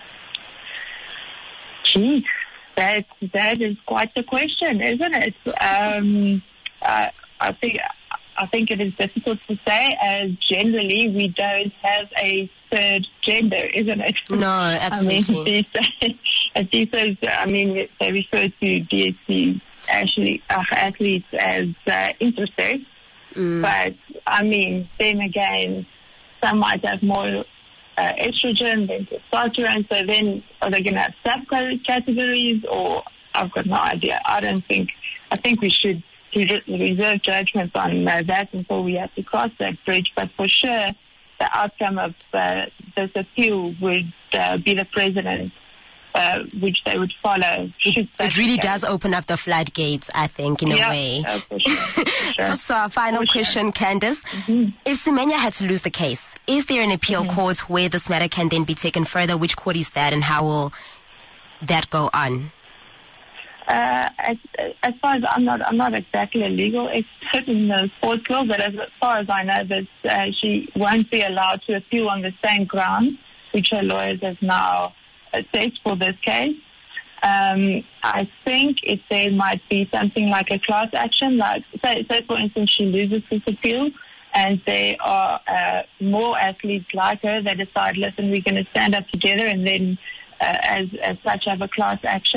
Speaker 5: Gee, that, that is quite the question, isn't it? Um, uh, I think I think it is difficult to say, as generally we don't have a third gender, isn't it?
Speaker 3: No, absolutely.
Speaker 5: I mean, these days, these days, I mean, they refer to D S D actually uh, athletes as uh, intersex, mm. but I mean, then again, some might have more uh, estrogen than testosterone. So then, are they going to have subcategories, or I've got no idea. I don't think. I think we should reserve judgment on uh, that until we have to cross that bridge. But for sure, the outcome of uh, this appeal would uh, be the president, uh, which they would follow.
Speaker 3: It, it really does open up the floodgates, I think, in
Speaker 5: yeah,
Speaker 3: a way.
Speaker 5: Uh, for sure, for sure.
Speaker 3: So our final
Speaker 5: for
Speaker 3: question,
Speaker 5: sure.
Speaker 3: Candace.
Speaker 5: Mm-hmm.
Speaker 3: If Semenya had to lose the case, is there an appeal
Speaker 5: mm-hmm.
Speaker 3: court where this matter can then be taken further? Which court is that, and how will that go on?
Speaker 5: Uh, as, as far as I'm not, I'm not exactly a legal expert in the sports law, but as far as I know, that uh, she won't be allowed to appeal on the same grounds, which her lawyers have now assessed for this case. Um, I think if there might be something like a class action, like say, say for instance, she loses this appeal, and there are uh, more athletes like her that decide, listen, we're going to stand up together, and then uh, as as such have a class action.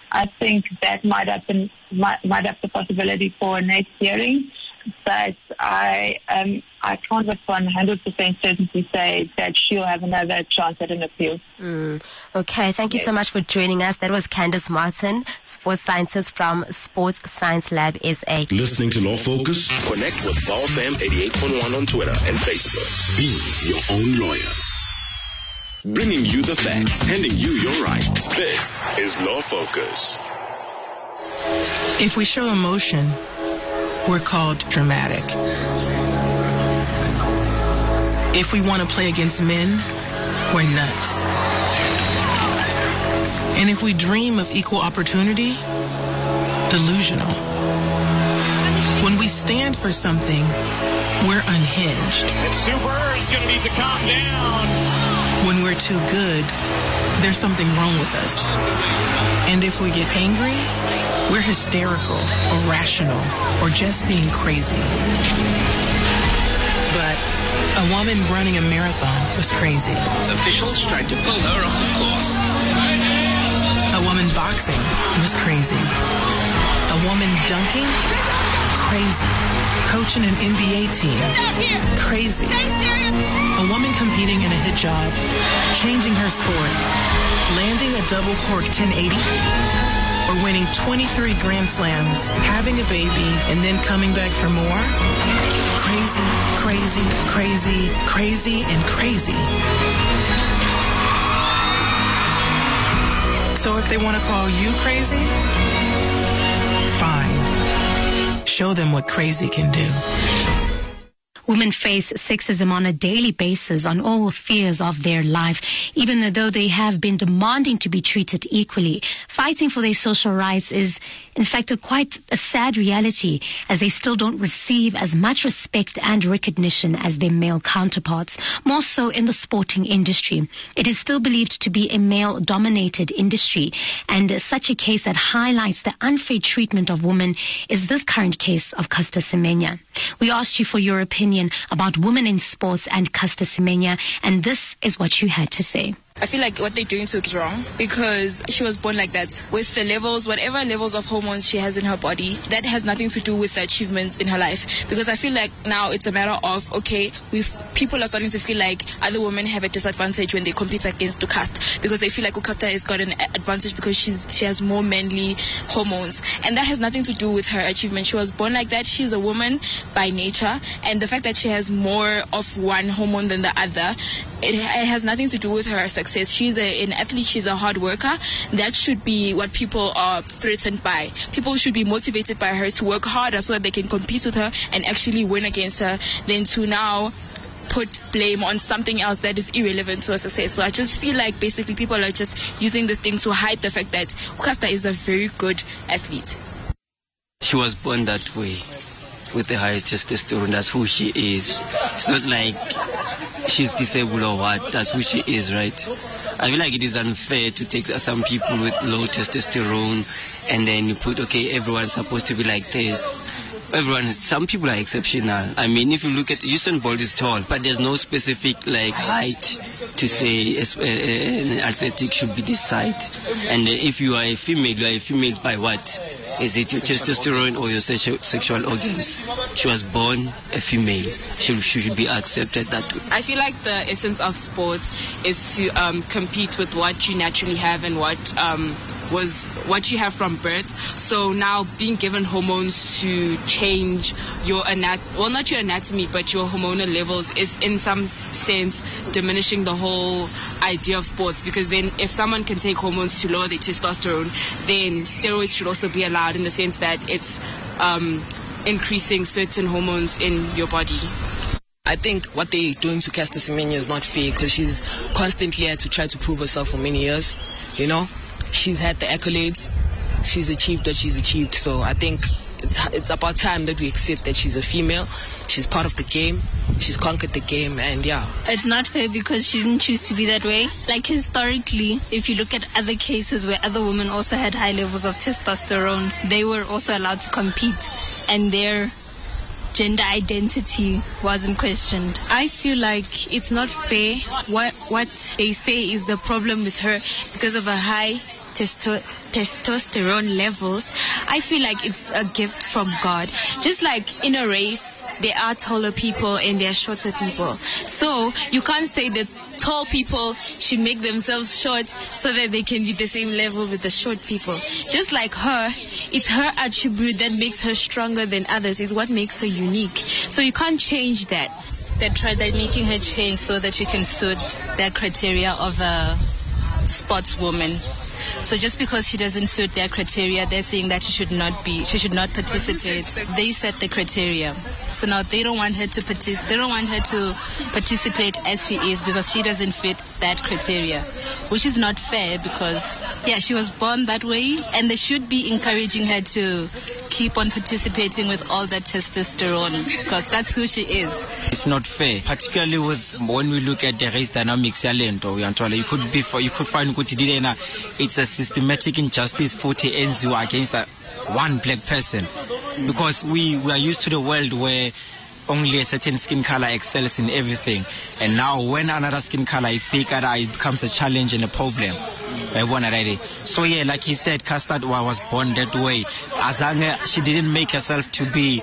Speaker 5: I think that might have been might, might have the possibility for a next hearing, but I um I can't with one hundred percent certainty say that she'll have another chance at an appeal.
Speaker 3: Mm. Okay, thank you
Speaker 5: Yes.
Speaker 3: so much for joining us. That was Candace Martin, sports scientist from Sports Science Lab S A.
Speaker 1: Listening to Law Focus? Connect with V O F M eighty-eight point one on Twitter and Facebook. Be your own lawyer. Bringing you the facts, handing you your rights. This is Law Focus.
Speaker 6: If we show emotion, we're called dramatic. If we want to play against men, we're nuts. And if we dream of equal opportunity, delusional. When we stand for something, we're unhinged.
Speaker 7: And Sue Bird's going to need to calm down.
Speaker 6: When we're too good, there's something wrong with us. And if we get angry, we're hysterical, irrational, or just being crazy. But a woman running a marathon was crazy.
Speaker 8: Officials tried to pull her off the course.
Speaker 6: A woman boxing was crazy. A woman dunking? Crazy. Coaching an N B A team? Crazy. A woman competing in a hijab, changing her sport, landing a double cork ten eighty, or winning twenty-three Grand Slams, having a baby, and then coming back for more? Crazy, crazy, crazy, crazy, and crazy. So if they want to call you crazy, fine. Show them what crazy can do.
Speaker 2: Women face sexism on a daily basis on all spheres of their life, even though they have been demanding to be treated equally. Fighting for their social rights is, in fact, a quite a sad reality, as they still don't receive as much respect and recognition as their male counterparts, more so in the sporting industry. It is still believed to be a male-dominated industry, and such a case that highlights the unfair treatment of women is this current case of Caster Semenya. We asked you for your opinion about women in sports and Caster Semenya, and this is what you had to say.
Speaker 9: I feel like what they're doing to her is wrong, because she was born like that. With the levels, whatever levels of hormones she has in her body, that has nothing to do with the achievements in her life. Because I feel like now it's a matter of, okay, we've, people are starting to feel like other women have a disadvantage when they compete against Ukasta, because they feel like Ukasta has got an advantage because she's she has more manly hormones. And that has nothing to do with her achievement. She was born like that. She's a woman by nature. And the fact that she has more of one hormone than the other, it, it has nothing to do with her success. She's a, an athlete, she's a hard worker. That should be what people are threatened by. People should be motivated by her to work harder so that they can compete with her and actually win against her, than to now put blame on something else that is irrelevant to her success. So I just feel like basically people are just using this thing to hide the fact that Ukasta is a very good athlete.
Speaker 8: She was born that way, with the highest testosterone. That's who she is. It's not like she's disabled or what. That's who she is, right? I feel like it is unfair to take some people with low testosterone and then you put, okay, everyone's supposed to be like this. Everyone, some people are exceptional. I mean, if you look at Usain Bolt is tall, but there's no specific like height to say uh, an athletic should be this height. And uh, if you are a female, you are a female by what? Is it your testosterone or your sexual, sexual organs? She was born a female. She, she should be accepted that way.
Speaker 9: I feel like the essence of sports is to um, compete with what you naturally have and what um, was what you have from birth. So now being given hormones to change your anat well not your anatomy but your hormonal levels is in some sense diminishing the whole idea of sports, because then if someone can take hormones to lower their testosterone, then steroids should also be allowed, in the sense that it's um, increasing certain hormones in your body.
Speaker 10: I think what they're doing to Caster Semenya is not fair, because she's constantly had to try to prove herself for many years. You know, she's had the accolades, she's achieved what she's achieved. So I think it's it's about time that we accept that she's a female. She's part of the game. She's conquered the game, and yeah.
Speaker 11: It's not fair because she didn't choose to be that way. Like historically, if you look at other cases where other women also had high levels of testosterone, they were also allowed to compete, and their gender identity wasn't questioned.
Speaker 12: I feel like it's not fair. What what they say is the problem with her because of a high
Speaker 9: testo- testosterone levels, I feel like it's a gift from God. Just like in a race, there are taller people and there are shorter people. So you can't say that tall people should make themselves short so that they can be the same level with the short people. Just like her, it's her attribute that makes her stronger than others. It's what makes her unique. So you can't change that.
Speaker 11: They tried that making her change so that she can suit their criteria of a sportswoman. So just because she doesn't suit their criteria, they're saying that she should not be, she should not participate. They set the criteria. So now they don't want her to partic- they don't want her to participate as she is because she doesn't fit that criteria, which is not fair because yeah, she was born that way, and they should be encouraging her to keep on participating with all that testosterone because that's who she is.
Speaker 8: It's not fair, particularly with when we look at the race dynamics. You could be for, you could find it's a systematic injustice for T N Z against a, one black person, because we, we are used to the world where only a certain skin color excels in everything, and now when another skin color is fake, it becomes a challenge and a problem. So yeah, like he said, Custard was born that way. Azange, she didn't make herself to be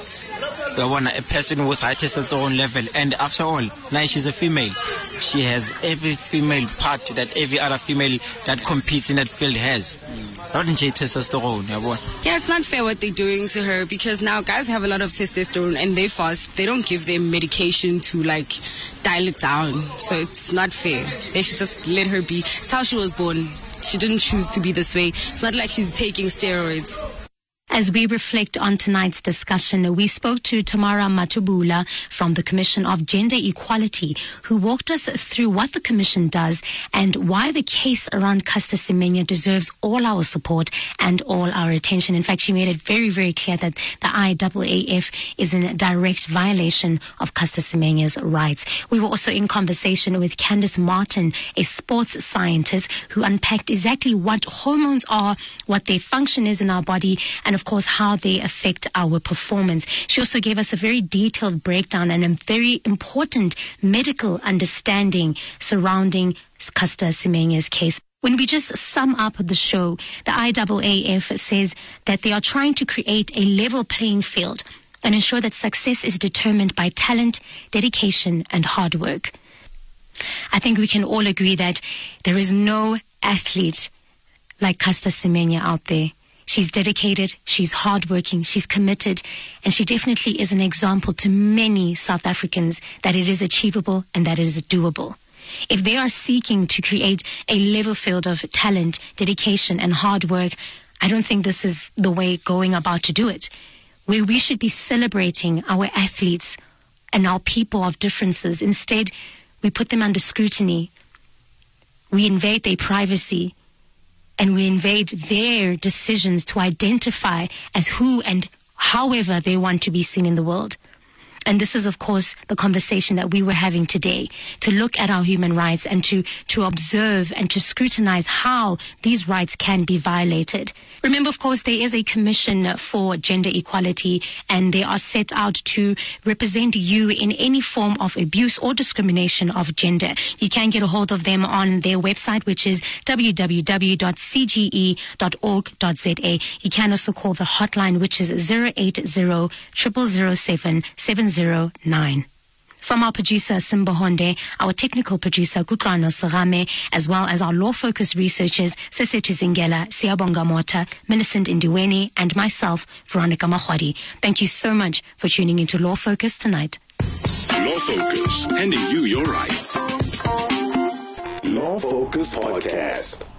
Speaker 8: a person with high testosterone level, and after all, now she's a female. She has every female part that every other female that competes in that field has. Not in J testosterone.
Speaker 12: Yeah, it's not fair what they're doing to her, because now guys have a lot of testosterone and they fast. They don't give them medication to like dial it down, so it's not fair. They should just let her be. It's how she was born. She didn't choose to be this way. It's not like she's taking steroids.
Speaker 2: As we reflect on tonight's discussion, we spoke to Tamara Matubula from the Commission of Gender Equality, who walked us through what the Commission does and why the case around Caster Semenya deserves all our support and all our attention. In fact, she made it very, very clear that the I A A F is in direct violation of Caster Semenya's rights. We were also in conversation with Candice Martin, a sports scientist, who unpacked exactly what hormones are, what their function is in our body, and of course how they affect our performance. She also gave us a very detailed breakdown and a very important medical understanding surrounding Caster Semenya's case. When we just sum up the show, the I A A F says that they are trying to create a level playing field and ensure that success is determined by talent, dedication, and hard work. I think we can all agree that there is no athlete like Caster Semenya out there. She's dedicated, she's hardworking, she's committed, and she definitely is an example to many South Africans that it is achievable and that it is doable. If they are seeking to create a level field of talent, dedication, and hard work, I don't think this is the way going about to do it. Where we should be celebrating our athletes and our people of differences. Instead, we put them under scrutiny. We invade their privacy. And we invade their decisions to identify as who and however they want to be seen in the world. And this is, of course, the conversation that we were having today, to look at our human rights and to, to observe and to scrutinize how these rights can be violated. Remember, of course, there is a commission for gender equality, and they are set out to represent you in any form of abuse or discrimination of gender. You can get a hold of them on their website, which is w w w dot c g e dot org dot z a. You can also call the hotline, which is zero eight zero, zero zero zero seven, seven zero nine. From our producer, Simba Honde, our technical producer, Kutlwano Sarame, as well as our law-focused researchers, Sesetu Zingela, Siabonga Mota, Millicent Indiweni, and myself, Veronica Mahwadi. Thank you so much for tuning into Law Focus tonight.
Speaker 1: Law Focus, handing you your rights. Law Focus Podcast.